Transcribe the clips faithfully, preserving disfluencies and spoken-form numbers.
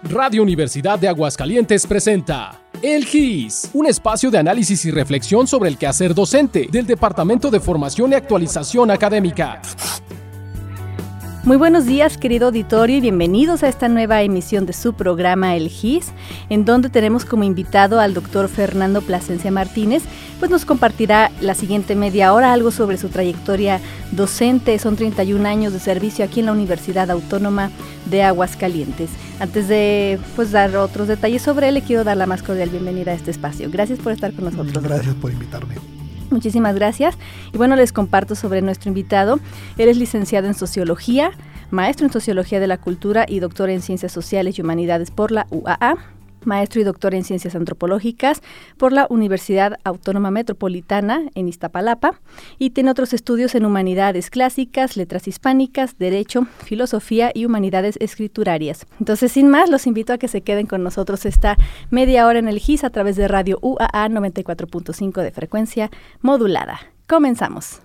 Radio Universidad de Aguascalientes presenta El G I S, un espacio de análisis y reflexión sobre el quehacer docente del Departamento de Formación y Actualización Académica. Muy buenos días, querido auditorio, y bienvenidos a esta nueva emisión de su programa El G I S, en donde tenemos como invitado al doctor Fernando Plasencia Martínez, pues nos compartirá la siguiente media hora algo sobre su trayectoria docente. Son treinta y un años de servicio aquí en la Universidad Autónoma de Aguascalientes. Antes de pues dar otros detalles sobre él, le quiero dar la más cordial bienvenida a este espacio. Gracias por estar con nosotros. Gracias por invitarme. Muchísimas gracias. Y bueno, les comparto sobre nuestro invitado. Él es licenciado en Sociología, maestro en Sociología de la Cultura y doctor en Ciencias Sociales y Humanidades por la U A A, maestro y doctor en Ciencias Antropológicas por la Universidad Autónoma Metropolitana en Iztapalapa, y tiene otros estudios en Humanidades Clásicas, Letras Hispánicas, Derecho, Filosofía y Humanidades Escriturarias. Entonces, sin más, los invito a que se queden con nosotros esta media hora en el G I S a través de Radio U A A noventa y cuatro punto cinco de frecuencia modulada. Comenzamos.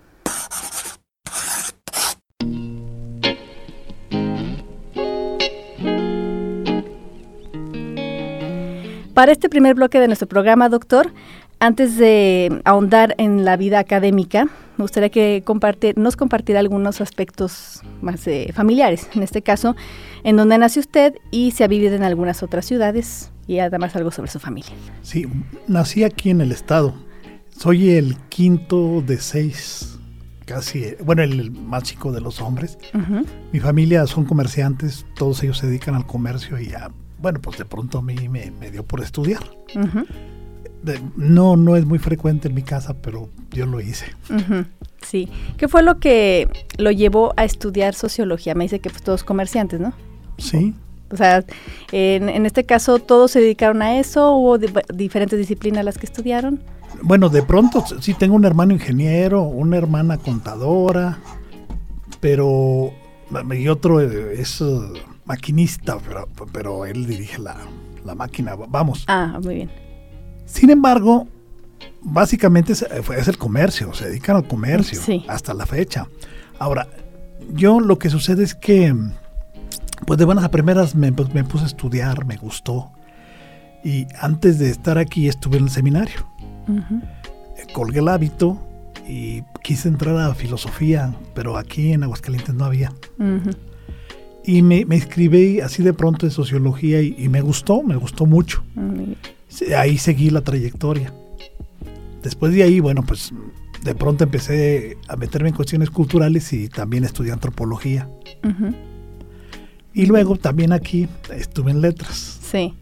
Para este primer bloque de nuestro programa, doctor, antes de ahondar en la vida académica, me gustaría que comparte, nos compartiera algunos aspectos más eh, familiares, en este caso, en donde nació usted y se ha vivido en algunas otras ciudades, y además algo sobre su familia. Sí, nací aquí en el estado. Soy el quinto de seis, casi, bueno, el más chico de los hombres. Uh-huh. Mi familia son comerciantes, todos ellos se dedican al comercio y a... Bueno, pues de pronto a mí me, me dio por estudiar. Uh-huh. De, no, no es muy frecuente en mi casa, pero yo lo hice. Uh-huh. Sí. ¿Qué fue lo que lo llevó a estudiar sociología? Me dice que pues, todos comerciantes, ¿no? Sí. O, o sea, en, en este caso, ¿todos se dedicaron a eso? ¿Hubo di- diferentes disciplinas las que estudiaron? Bueno, de pronto sí tengo un hermano ingeniero, una hermana contadora, pero y otro es... maquinista, pero, pero él dirige la, la máquina, vamos. Ah, muy bien. Sin embargo, básicamente es, es el comercio, se dedican al comercio, sí, hasta la fecha. Ahora, yo lo que sucede es que, pues de buenas a primeras me, me puse a estudiar, me gustó, y antes de estar aquí estuve en el seminario. Uh-huh. Colgué el hábito y quise entrar a filosofía, pero aquí en Aguascalientes no había. Uh-huh. Y me, me inscribí así de pronto en sociología y, y me gustó, me gustó mucho. Mm. Ahí seguí la trayectoria. Después de ahí, bueno, pues de pronto empecé a meterme en cuestiones culturales y también estudié antropología. Uh-huh. Y luego también aquí estuve en letras. Sí.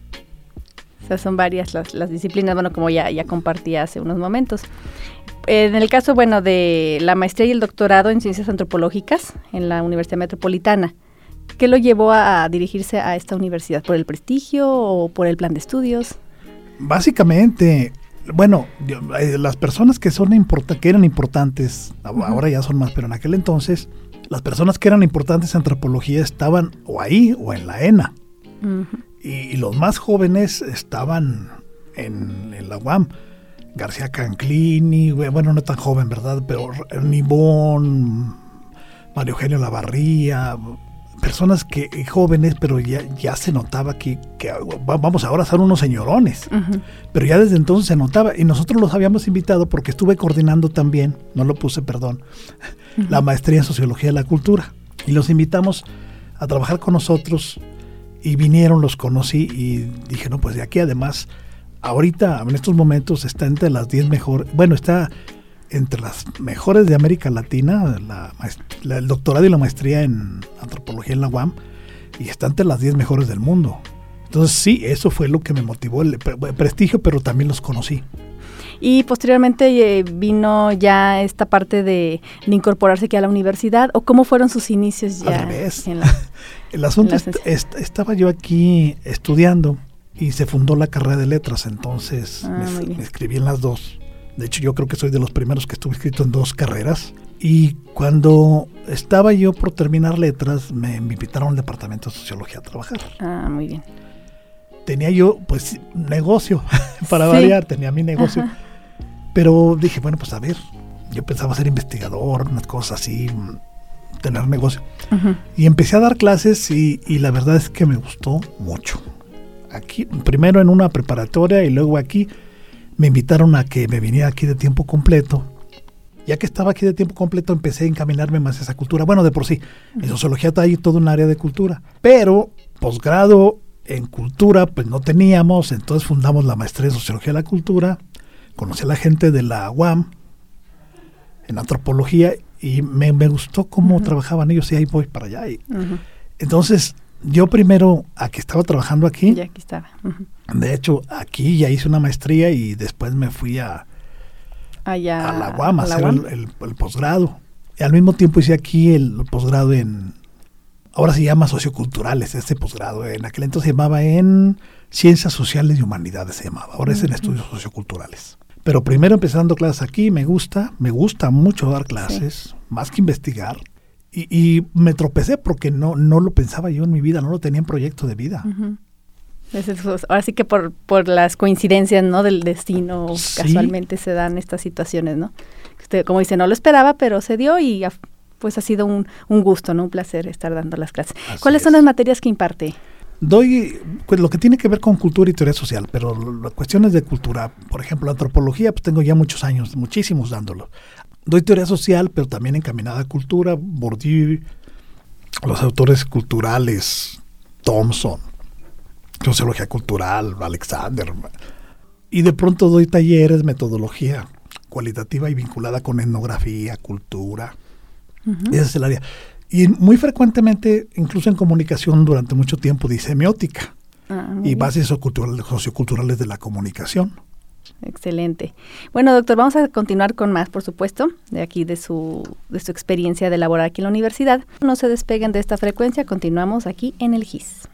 O sea, son varias las, las disciplinas, bueno, como ya, ya compartí hace unos momentos. En el caso, bueno, de la maestría y el doctorado en Ciencias Antropológicas en la Universidad Metropolitana, ¿qué lo llevó a dirigirse a esta universidad? ¿Por el prestigio o por el plan de estudios? Básicamente, bueno, las personas que son import- que eran importantes, uh-huh, ahora ya son más, pero en aquel entonces, las personas que eran importantes en antropología estaban o ahí o en la ENA. Uh-huh. Y, y los más jóvenes estaban en, en la U A M. García Canclini, bueno, no tan joven, ¿verdad? Pero Nibón, Mario Eugenio Lavarría... personas que jóvenes, pero ya, ya se notaba que, que vamos, ahora son unos señorones, uh-huh, pero ya desde entonces se notaba, y nosotros los habíamos invitado porque estuve coordinando también, no lo puse, perdón, uh-huh, la maestría en Sociología de la Cultura, y los invitamos a trabajar con nosotros, y vinieron, los conocí, y dije, no, pues de aquí además, ahorita, en estos momentos, está entre las diez mejores, bueno, está... entre las mejores de América Latina, la, la, el doctorado y la maestría en antropología en la U A M, y está entre las diez mejores del mundo. Entonces sí, eso fue lo que me motivó, el pre- prestigio, pero también los conocí. Y posteriormente eh, vino ya esta parte de, de incorporarse aquí a la universidad, ¿o cómo fueron sus inicios ya? Al revés. En la, el asunto en la est- est- estaba yo aquí estudiando y se fundó la carrera de letras, entonces ah, me, me inscribí en las dos. De hecho, yo creo que soy de los primeros que estuve inscrito en dos carreras. Y cuando estaba yo por terminar letras, me invitaron al departamento de sociología a trabajar. Ah, muy bien. Tenía yo, pues, negocio, para sí, variar, tenía mi negocio. Ajá. Pero dije, bueno, pues a ver, yo pensaba ser investigador, unas cosas así, tener negocio. Uh-huh. Y empecé a dar clases y, y la verdad es que me gustó mucho. aquí, primero en una preparatoria y luego aquí, me invitaron a que me viniera aquí de tiempo completo. Ya que estaba aquí de tiempo completo, empecé a encaminarme más a esa cultura. Bueno, de por sí, en sociología hay todo un área de cultura, pero posgrado en cultura, pues no teníamos, entonces fundamos la maestría en sociología de la cultura, conocí a la gente de la U A M, en antropología, y me, me gustó cómo uh-huh. trabajaban ellos, y ahí voy para allá. Y, uh-huh. Entonces, yo primero, aquí estaba trabajando aquí. Ya aquí estaba. Uh-huh. De hecho, aquí ya hice una maestría y después me fui a, Allá, a la U A M a hacer U A M. el, el, el posgrado. Y al mismo tiempo hice aquí el posgrado en, ahora se llama socioculturales, este posgrado. En aquel entonces se llamaba en Ciencias Sociales y Humanidades, se llamaba. Ahora uh-huh. es en Estudios Socioculturales. Pero primero empezando clases aquí, me gusta, me gusta mucho dar clases, sí. más que investigar. Y, y me tropecé porque no, no lo pensaba yo en mi vida, no lo tenía en proyecto de vida. Uh-huh. Ahora sí que por, por las coincidencias, ¿no? Del destino, sí. casualmente se dan estas situaciones, ¿no? Usted, como dice, no lo esperaba, pero se dio y pues ha sido un, un gusto, ¿no? Un placer estar dando las clases. Así ¿Cuáles es. son las materias que imparte? Doy pues, lo que tiene que ver con cultura y teoría social, pero las cuestiones de cultura, por ejemplo, antropología, pues tengo ya muchos años, muchísimos dándolo. Doy teoría social, pero también encaminada a cultura, Bourdieu, los autores culturales, Thompson, sociología cultural, Alexander. Y de pronto doy talleres, metodología cualitativa y vinculada con etnografía, cultura. Uh-huh. Ese es el área. Y muy frecuentemente, incluso en comunicación durante mucho tiempo, di semiótica ah, y bases socioculturales, socioculturales de la comunicación. Excelente. Bueno, doctor, vamos a continuar con más, por supuesto, de aquí de su, de su experiencia de laborar aquí en la universidad. No se despeguen de esta frecuencia, continuamos aquí en el G I S.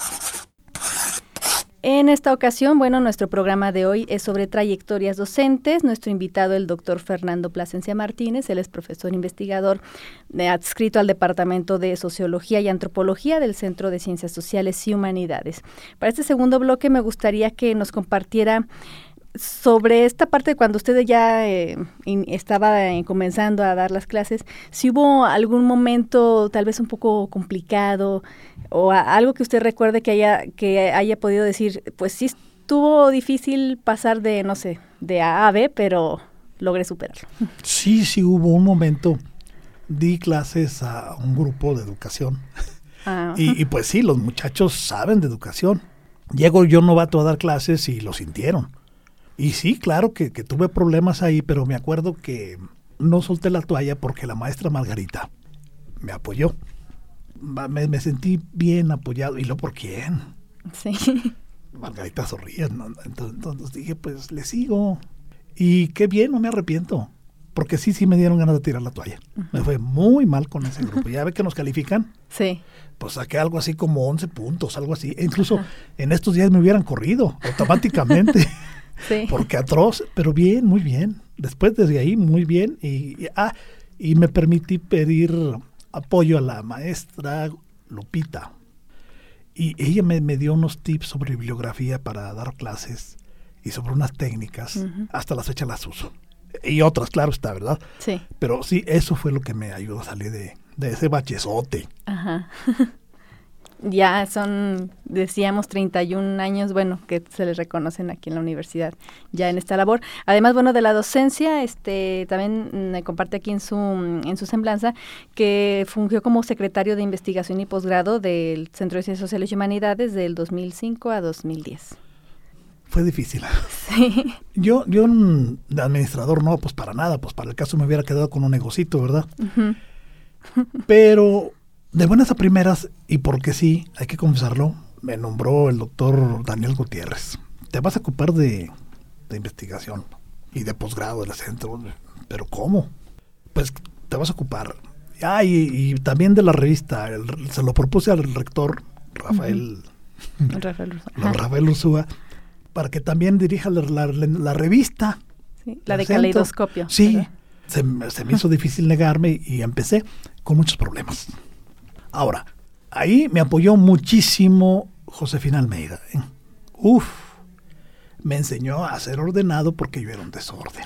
En esta ocasión, bueno, nuestro programa de hoy es sobre trayectorias docentes. Nuestro invitado, el doctor Fernando Plasencia Martínez, él es profesor investigador de, adscrito al Departamento de Sociología y Antropología del Centro de Ciencias Sociales y Humanidades. Para este segundo bloque me gustaría que nos compartiera sobre esta parte de cuando usted ya eh, in, estaba eh, comenzando a dar las clases, si hubo algún momento tal vez un poco complicado o a, algo que usted recuerde que haya que haya podido decir, pues sí estuvo difícil pasar de, no sé, de A a B, pero logré superarlo. Sí, sí hubo un momento, di clases a un grupo de educación ah, y, y pues sí, los muchachos saben de educación. Llego yo novato a dar clases y lo sintieron. Y sí, claro que, que tuve problemas ahí, pero me acuerdo que no solté la toalla porque la maestra Margarita me apoyó. Me, me sentí bien apoyado. ¿Y lo por quién? Sí. Margarita sonría, ¿no? Entonces, entonces dije, pues le sigo. Y qué bien, no me arrepiento. Porque sí, sí me dieron ganas de tirar la toalla. Uh-huh. Me fue muy mal con ese grupo. ¿Ya ve que nos califican? Sí. Pues saqué algo así como once puntos, algo así. E incluso uh-huh. en estos días me hubieran corrido automáticamente. Sí. Porque atroz, pero bien, muy bien. Después desde ahí, muy bien. Y, y, ah, y me permití pedir apoyo a la maestra Lupita. Y ella me, me dio unos tips sobre bibliografía para dar clases y sobre unas técnicas. Uh-huh. Hasta las fechas las uso. Y otras, claro está, ¿verdad? Sí. Pero sí, eso fue lo que me ayudó a salir de, de ese bachezote. Ajá. Ya son, decíamos, treinta y un años, bueno, que se les reconocen aquí en la universidad ya en esta labor. Además, bueno, de la docencia, este, también me comparte aquí en su, en su semblanza que fungió como secretario de investigación y posgrado del Centro de Ciencias Sociales y Humanidades del dos mil cinco a dos mil diez. Fue difícil. Sí. Yo, yo de administrador no, pues para nada, pues para el caso me hubiera quedado con un negocito, ¿verdad? Uh-huh. Pero de buenas a primeras, y porque sí, hay que confesarlo, me nombró el doctor Daniel Gutiérrez. Te vas a ocupar de, de investigación y de posgrado del centro. ¿Pero cómo? Pues te vas a ocupar. Ah, y, y también de la revista. El, se lo propuse al rector, Rafael, uh-huh. Rafael, Rafael Ursúa, para que también dirija la, la, la revista. Sí, la de Caleidoscopio. Sí, se, se me hizo difícil negarme y empecé con muchos problemas. Ahora, ahí me apoyó muchísimo Josefina Almeida. ¿eh? Uf, me enseñó a ser ordenado porque yo era un desorden.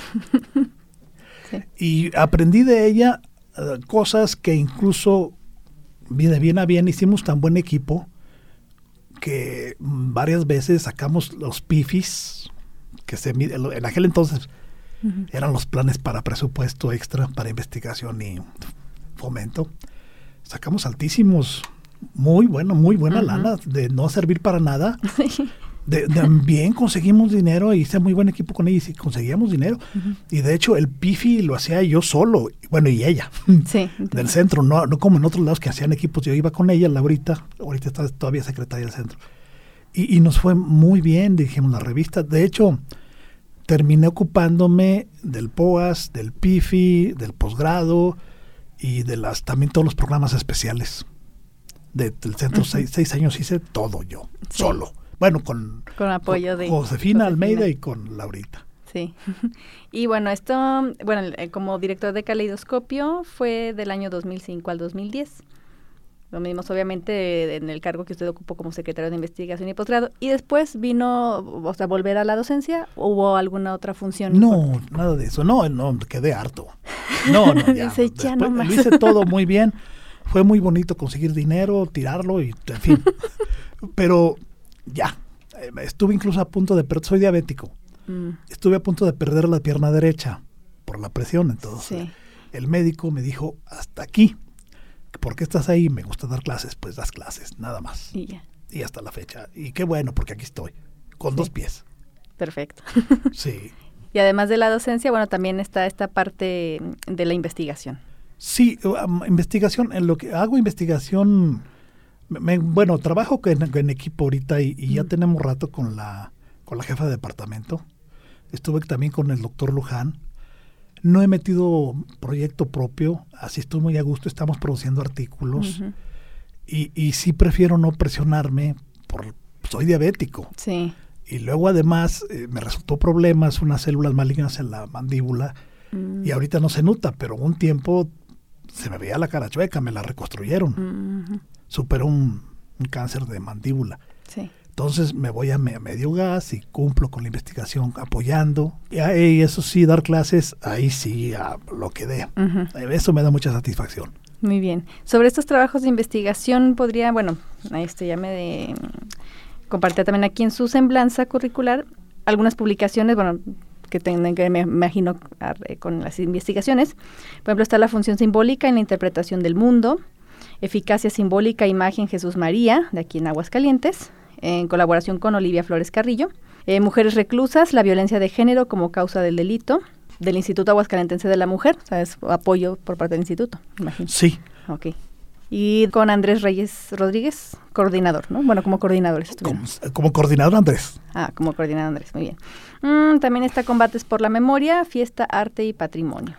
Sí. Y aprendí de ella uh, cosas que incluso de bien a bien hicimos tan buen equipo que varias veces sacamos los pifis, que se en aquel entonces uh-huh. eran los planes para presupuesto extra para investigación y fomento. Sacamos altísimos, muy bueno, muy buena uh-huh. lana, de no servir para nada. De, de, bien conseguimos dinero, hice muy buen equipo con ellos y conseguíamos dinero. Uh-huh. Y de hecho el pifi lo hacía yo solo, bueno, y ella, sí, del centro, no, no como en otros lados que hacían equipos. Yo iba con ella, Laurita, ahorita está todavía secretaria del centro. Y, y nos fue muy bien, dijimos, la revista. De hecho, terminé ocupándome del P O A S, del pifi, del posgrado y de las también todos los programas especiales. De, del centro, uh-huh. seis, seis años hice todo yo, sí. solo. Bueno, con, con apoyo con de Josefina, Josefina Almeida y con Laurita. Sí. Y bueno, esto, bueno, como director de Caleidoscopio fue del año dos mil cinco al dos mil diez. Lo mismo, obviamente, en el cargo que usted ocupó como secretario de investigación y posgrado. ¿Y después vino, o sea, volver a la docencia? ¿O hubo alguna otra función? No, importante? Nada de eso. No, no, quedé harto. No, no, ya. Dice, ya no más. Lo hice todo muy bien. Fue muy bonito conseguir dinero, tirarlo y, en fin. Pero ya. Estuve incluso a punto de perder, soy diabético. Mm. Estuve a punto de perder la pierna derecha por la presión. Entonces, sí. el médico me dijo, hasta aquí. ¿Por qué estás ahí? Me gusta dar clases, pues das clases, nada más. Y ya. Y hasta la fecha. Y qué bueno, porque aquí estoy, con sí. dos pies. Perfecto. Sí. Y además de la docencia, bueno, también está esta parte de la investigación. Sí, um, investigación, en lo que hago investigación, me, bueno, trabajo en, en equipo ahorita y, y mm. ya tenemos rato con la, con la jefa de departamento. Estuve también con el doctor Luján. No he metido proyecto propio, así estoy muy a gusto, estamos produciendo artículos uh-huh. y, y sí prefiero no presionarme, por soy diabético. Sí. Y luego además eh, me resultó problemas, unas células malignas en la mandíbula mm. y ahorita no se nota, pero un tiempo se me veía la cara chueca, me la reconstruyeron. Uh-huh. Superó un, un cáncer de mandíbula. Sí. Entonces me voy a, me, a medio gas y cumplo con la investigación apoyando. Y, y eso sí, dar clases, ahí sí a lo que dé. Uh-huh. Eso me da mucha satisfacción. Muy bien. Sobre estos trabajos de investigación, podría, bueno, este ya me de, compartir también aquí en su semblanza curricular algunas publicaciones, bueno, que tengan que me imagino con las investigaciones. Por ejemplo, está la función simbólica en la interpretación del mundo, eficacia simbólica, imagen Jesús María, de aquí en Aguascalientes, en colaboración con Olivia Flores Carrillo. Eh, Mujeres reclusas, la violencia de género como causa del delito, del Instituto Aguascalentense de la Mujer, o sea, es apoyo por parte del instituto, imagino. Sí. Ok. Y con Andrés Reyes Rodríguez, coordinador, ¿no? Bueno, como coordinadores. Como, como coordinador Andrés. Ah, como coordinador Andrés, muy bien. Mm, también está Combates por la Memoria, Fiesta, Arte y Patrimonio.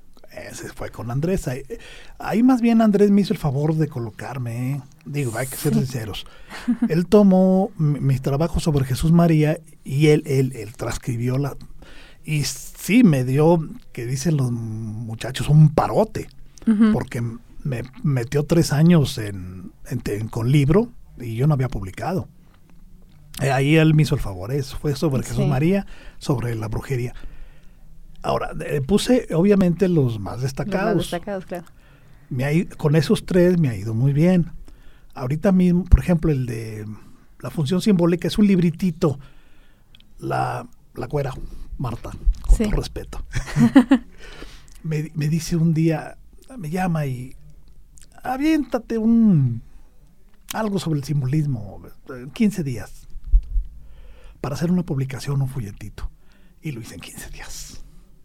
Ese fue con Andrés. Ahí, ahí más bien Andrés me hizo el favor de colocarme, ¿eh? Digo, hay que ser sí. sinceros. Él tomó mi, mi trabajo sobre Jesús María y él, él, él transcribió la... Y sí me dio, que dicen los muchachos, un parote, uh-huh. porque me metió tres años en, en, en, con libro y yo no había publicado. Eh, ahí él me hizo el favor, eso fue sobre sí. Jesús María, sobre la brujería. Ahora, eh, puse obviamente los más destacados. Los más destacados, claro. Me ha, con esos tres me ha ido muy bien. Ahorita mismo, por ejemplo, el de la función simbólica es un libritito. La, la güera, Marta, con sí. todo respeto. me, me dice un día, me llama y aviéntate un algo sobre el simbolismo, quince días, para hacer una publicación, un folletito. Y lo hice en quince días.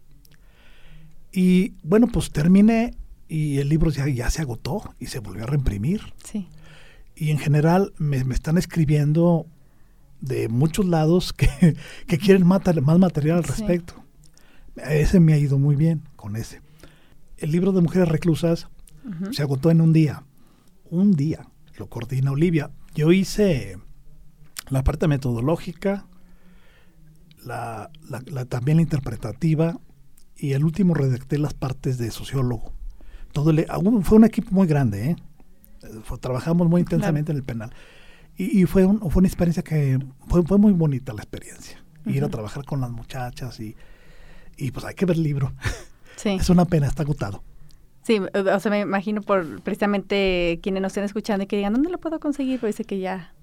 Y bueno, pues terminé y el libro ya, ya se agotó y se volvió a reimprimir. Sí. Y en general me, me están escribiendo de muchos lados que, que quieren más, más material al respecto. Sí. Ese me ha ido muy bien con ese. El libro de Mujeres Reclusas uh-huh. se agotó en un día. Un día. Lo coordina Olivia. Yo hice la parte metodológica, la, la, la, también la interpretativa, y el último redacté las partes de sociólogo. Todo le, fue un equipo muy grande, ¿eh? Fue, trabajamos muy intensamente claro. en el penal. Y, y fue, un, fue una experiencia que fue, fue muy bonita la experiencia. Uh-huh. Ir a trabajar con las muchachas y, y pues hay que ver el libro. Sí. Es una pena, está agotado. Sí, o sea, me imagino por precisamente quienes nos estén escuchando y que digan, ¿dónde lo puedo conseguir? Pero dice que ya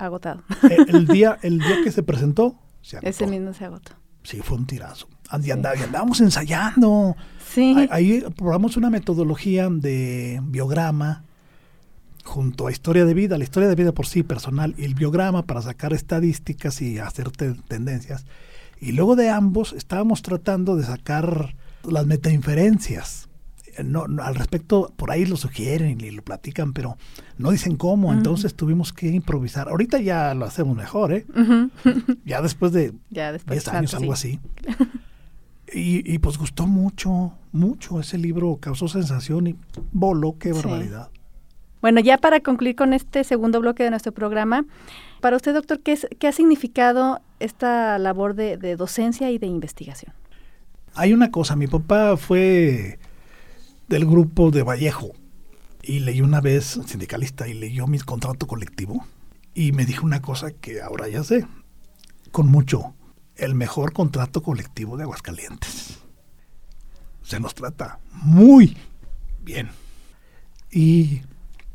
agotado. El, el, día, el día que se presentó, se agotó. Ese mismo se agotó. Sí, fue un tirazo. Y Sí. andábamos ensayando. Sí. Ahí, ahí probamos una metodología de biograma junto a historia de vida, la historia de vida por sí personal y el biograma para sacar estadísticas y hacer te- tendencias. Y luego de ambos estábamos tratando de sacar las metainferencias. No, no, al respecto, por ahí lo sugieren y lo platican, pero no dicen cómo, uh-huh. Entonces tuvimos que improvisar. Ahorita ya lo hacemos mejor, ¿eh? Uh-huh. Ya después de ya después diez años, sí. algo así. Y, y pues gustó mucho, mucho. Ese libro causó sensación y voló, qué barbaridad. Sí. Bueno, ya para concluir con este segundo bloque de nuestro programa, para usted, doctor, ¿qué, es, qué ha significado esta labor de, de docencia y de investigación? Hay una cosa, mi papá fue del grupo de Vallejo y leyó una vez, sindicalista, y leyó mi contrato colectivo y me dijo una cosa que ahora ya sé, con mucho, el mejor contrato colectivo de Aguascalientes. Se nos trata muy bien. Y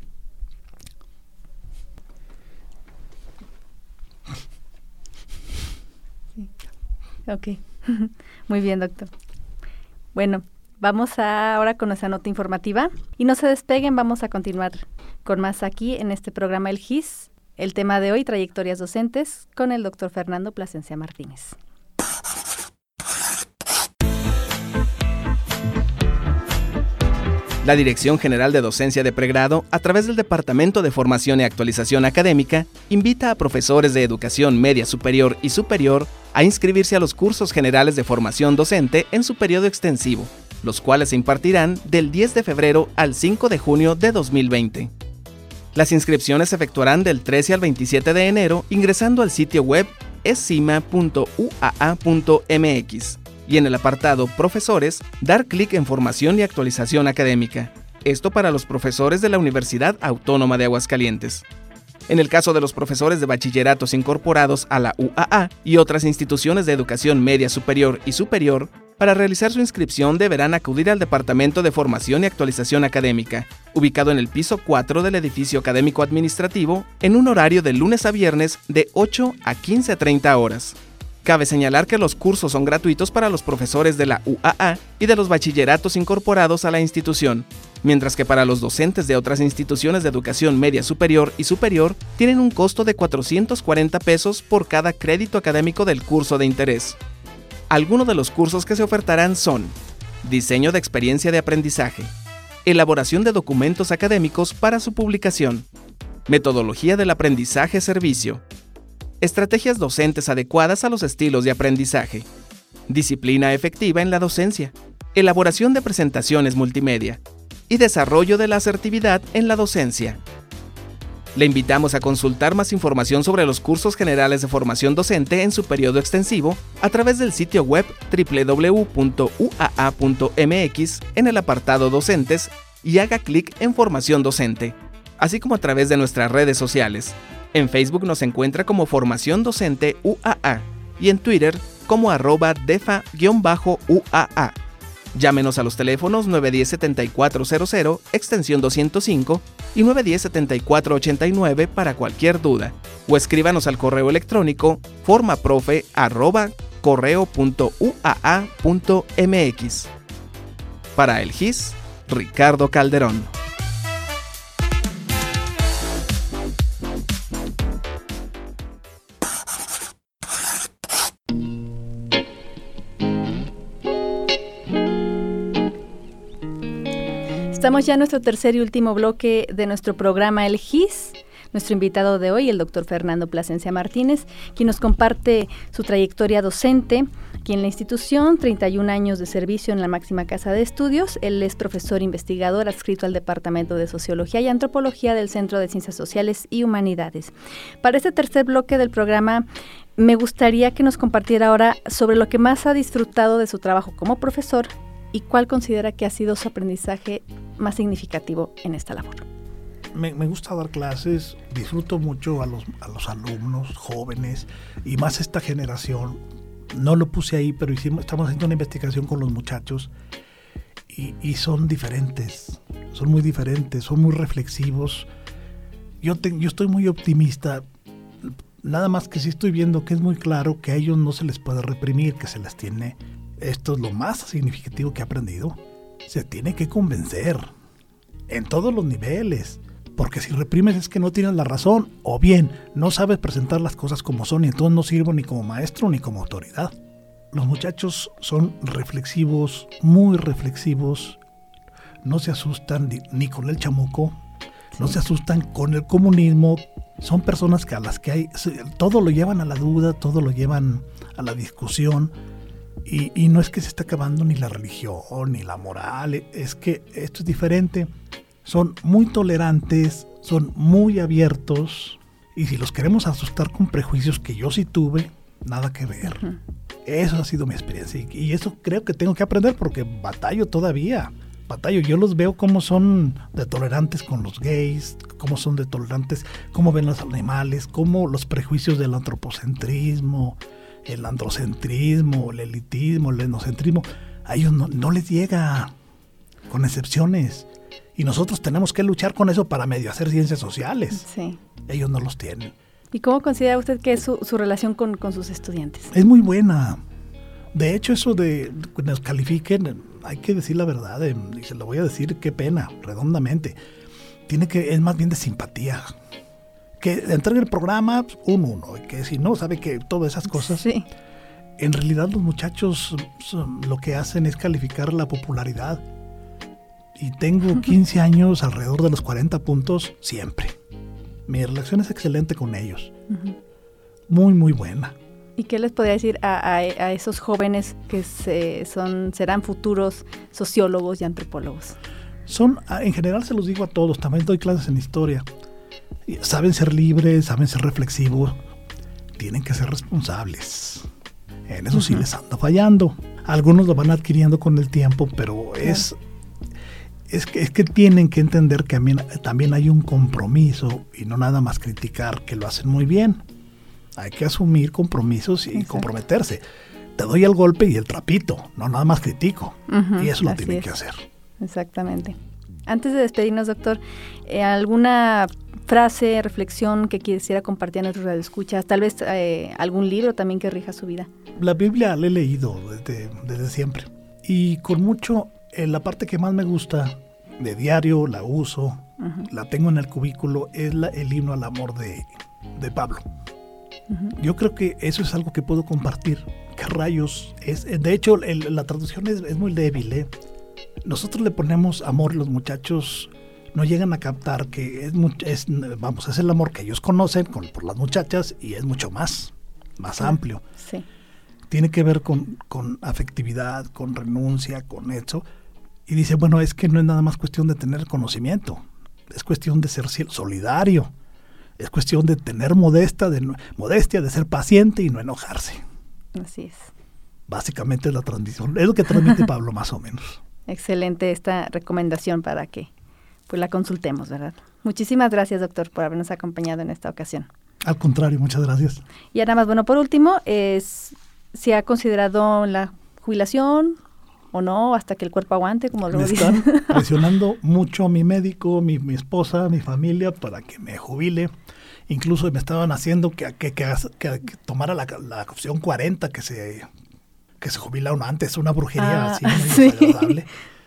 Ok, muy bien, doctor. Bueno, vamos a, ahora con nuestra nota informativa y no se despeguen, vamos a continuar con más aquí en este programa El G I S. El tema de hoy, trayectorias docentes, con el doctor Fernando Plasencia Martínez. La Dirección General de Docencia de Pregrado, a través del Departamento de Formación y Actualización Académica, invita a profesores de educación media superior y superior a inscribirse a los cursos generales de formación docente en su periodo extensivo, los cuales se impartirán del diez de febrero al cinco de junio de dos mil veinte. Las inscripciones se efectuarán del trece al veintisiete de enero ingresando al sitio web escima punto u a a punto m x. Y en el apartado Profesores, dar clic en Formación y Actualización Académica. Esto para los profesores de la Universidad Autónoma de Aguascalientes. En el caso de los profesores de bachilleratos incorporados a la U A A y otras instituciones de educación media superior y superior, para realizar su inscripción deberán acudir al Departamento de Formación y Actualización Académica, ubicado en el piso cuatro del edificio académico administrativo, en un horario de lunes a viernes de ocho a quince treinta horas. Cabe señalar que los cursos son gratuitos para los profesores de la U A A y de los bachilleratos incorporados a la institución, mientras que para los docentes de otras instituciones de educación media superior y superior tienen un costo de cuatrocientos cuarenta pesos por cada crédito académico del curso de interés. Algunos de los cursos que se ofertarán son: diseño de experiencia de aprendizaje, elaboración de documentos académicos para su publicación, metodología del aprendizaje-servicio, estrategias docentes adecuadas a los estilos de aprendizaje, disciplina efectiva en la docencia, elaboración de presentaciones multimedia y desarrollo de la asertividad en la docencia. Le invitamos a consultar más información sobre los cursos generales de formación docente en su periodo extensivo a través del sitio web doble u doble u doble u punto u a a punto m x en el apartado Docentes y haga clic en Formación Docente, así como a través de nuestras redes sociales. En Facebook nos encuentra como Formación Docente U A A y en Twitter como arroba defa-U A A. Llámenos a los teléfonos nueve uno cero, siete cuatro cero cero, extensión doscientos cinco y nueve uno cero, siete cuatro ocho nueve para cualquier duda, o escríbanos al correo electrónico formaprofe arroba correo punto u a a punto m x. Para el G I S, Ricardo Calderón. Estamos ya en nuestro tercer y último bloque de nuestro programa El G I S. Nuestro invitado de hoy, el doctor Fernando Plasencia Martínez, quien nos comparte su trayectoria docente aquí en la institución, treinta y un años de servicio en la máxima casa de estudios. Él es profesor investigador adscrito al Departamento de Sociología y Antropología del Centro de Ciencias Sociales y Humanidades. Para este tercer bloque del programa, me gustaría que nos compartiera ahora sobre lo que más ha disfrutado de su trabajo como profesor y cuál considera que ha sido su aprendizaje más significativo en esta labor. Me, me gusta dar clases, disfruto mucho a los, a los alumnos jóvenes y más esta generación. No lo puse ahí, pero hicimos, estamos haciendo una investigación con los muchachos y, y son diferentes, son muy diferentes, son muy reflexivos. Yo, te, yo estoy muy optimista. Nada más que sí estoy viendo que es muy claro que a ellos no se les puede reprimir, que se les tiene, esto es lo más significativo que he aprendido, se tiene que convencer en todos los niveles, porque si reprimes es que no tienes la razón, o bien no sabes presentar las cosas como son y entonces no sirvo ni como maestro ni como autoridad. Los muchachos son reflexivos, muy reflexivos, no se asustan ni, ni con el chamuco, no se asustan con el comunismo. Son personas que a las que hay, todo lo llevan a la duda, todo lo llevan a la discusión, y, y no es que se esté acabando ni la religión, ni la moral, es que esto es diferente. Son muy tolerantes, son muy abiertos, y si los queremos asustar con prejuicios que yo sí tuve, nada que ver. Uh-huh. Eso ha sido mi experiencia, y, y eso creo que tengo que aprender porque batallo todavía. Batallo, yo los veo cómo son de tolerantes con los gays, cómo son de tolerantes, cómo ven los animales, cómo los prejuicios del antropocentrismo, el androcentrismo, el elitismo, el etnocentrismo, a ellos no, no les llega, con excepciones. Y nosotros tenemos que luchar con eso para medio hacer ciencias sociales. Sí. Ellos no los tienen. ¿Y cómo considera usted que es su, su relación con, con sus estudiantes? Es muy buena. De hecho, eso de que nos califiquen, hay que decir la verdad, eh, y se lo voy a decir, qué pena, redondamente. Tiene que, es más bien de simpatía. Que entregue el programa, un uno, y que si no, sabe que todas esas cosas. Sí. En realidad los muchachos son, lo que hacen es calificar la popularidad. Y tengo quince años, alrededor de los cuarenta puntos, siempre. Mi relación es excelente con ellos. Uh-huh. Muy, muy buena. ¿Y qué les podría decir a, a, a esos jóvenes que se, son, serán futuros sociólogos y antropólogos? Son, en general se los digo a todos, también doy clases en historia. Saben ser libres, saben ser reflexivos, tienen que ser responsables. En eso uh-huh. sí les anda fallando. Algunos lo van adquiriendo con el tiempo, pero es, es, que, es que tienen que entender que también, también hay un compromiso y no nada más criticar que lo hacen muy bien. Hay que asumir compromisos y Exacto. comprometerse. Te doy el golpe y el trapito, no nada más critico. Uh-huh, y eso lo tienen es. que hacer. Exactamente. Antes de despedirnos, doctor, eh, ¿alguna frase, reflexión que quisiera compartir a nuestros radioescuchas? Tal vez eh, algún libro también que rija su vida. La Biblia la he leído desde, desde siempre. Y con mucho, eh, la parte que más me gusta de diario, la uso, uh-huh. la tengo en el cubículo, es la, el himno al amor de, de Pablo. Uh-huh. Yo creo que eso es algo que puedo compartir. ¿Qué rayos es? De hecho, el, la traducción es, es muy débil, ¿eh? Nosotros le ponemos amor, los muchachos no llegan a captar que es, es vamos, es el amor que ellos conocen con, por las muchachas y es mucho más, más sí. amplio. Sí. Tiene que ver con, con afectividad, con renuncia, con eso. Y dice, bueno, es que no es nada más cuestión de tener conocimiento, es cuestión de ser solidario. Es cuestión de tener modestia, de, modestia, de ser paciente y no enojarse. Así es. Básicamente es la transmisión, es lo que transmite Pablo más o menos. Excelente esta recomendación para que pues la consultemos, ¿verdad? Muchísimas gracias, doctor, por habernos acompañado en esta ocasión. Al contrario, muchas gracias. Y nada más, bueno, por último, es, ¿se ha considerado la jubilación o no hasta que el cuerpo aguante, como lo dicen? Me están presionando mucho a mi médico, mi, mi esposa, mi familia para que me jubile. Incluso me estaban haciendo que, que, que, que, que tomara la, la opción cuarenta, que se, que se jubila uno antes, una brujería ah, así muy sí. desagradable.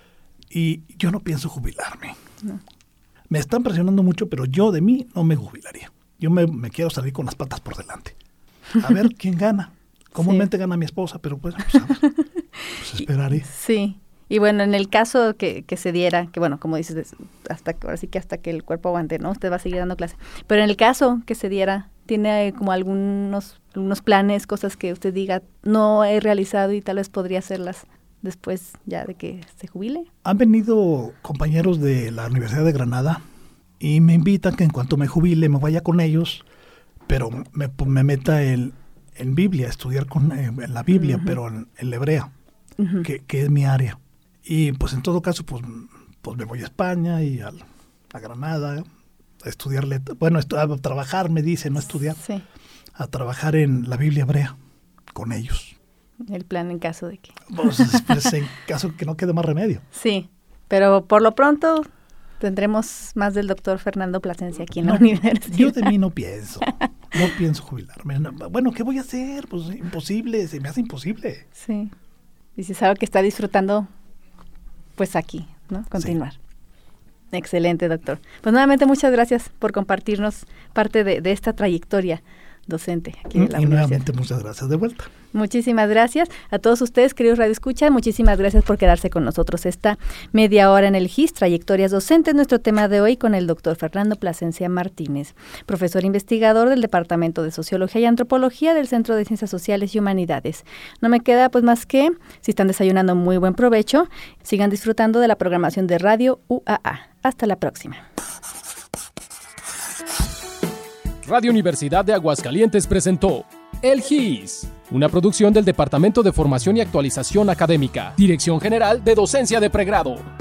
Y yo no pienso jubilarme. No. Me están presionando mucho, pero yo de mí no me jubilaría. Yo me, me quiero salir con las patas por delante. A ver quién gana. Comúnmente sí. gana mi esposa, pero pues, pues, a ver, pues esperaré. Sí. Y bueno, en el caso que, que se diera, que bueno, como dices, hasta ahora sí que hasta que el cuerpo aguante, ¿no? Usted va a seguir dando clase. Pero en el caso que se diera, ¿tiene como algunos, algunos planes, cosas que usted diga, no he realizado y tal vez podría hacerlas después ya de que se jubile? Han venido compañeros de la Universidad de Granada y me invitan que en cuanto me jubile me vaya con ellos, pero me, me meta en, en Biblia, estudiar con, en la Biblia, uh-huh. pero en, en la hebrea, uh-huh. que, que es mi área. Y pues en todo caso, pues, pues me voy a España y a, a Granada a estudiar, bueno, a trabajar, me dice, no estudiar, sí. a trabajar en la Biblia hebrea con ellos. El plan en caso de que... Pues, pues en caso de que no quede más remedio. Sí, pero por lo pronto tendremos más del doctor Fernando Plasencia aquí en no, la universidad. Yo de mí no pienso. no pienso jubilarme. No, bueno, ¿qué voy a hacer? Pues imposible, se me hace imposible. Sí. Y si sabe que está disfrutando, pues aquí, ¿no? Continuar. Sí. Excelente, doctor. Pues nuevamente muchas gracias por compartirnos parte de, de esta trayectoria docente aquí en la y universidad. Nuevamente muchas gracias de vuelta. Muchísimas gracias a todos ustedes, queridos radioescuchas. Muchísimas gracias por quedarse con nosotros esta media hora en el G I S, Trayectorias Docentes, nuestro tema de hoy con el doctor Fernando Plasencia Martínez, profesor investigador del Departamento de Sociología y Antropología del Centro de Ciencias Sociales y Humanidades. No me queda pues más que, si están desayunando, muy buen provecho. Sigan disfrutando de la programación de Radio U A A. Hasta la próxima. Radio Universidad de Aguascalientes presentó El G I S, una producción del Departamento de Formación y Actualización Académica, Dirección General de Docencia de Pregrado.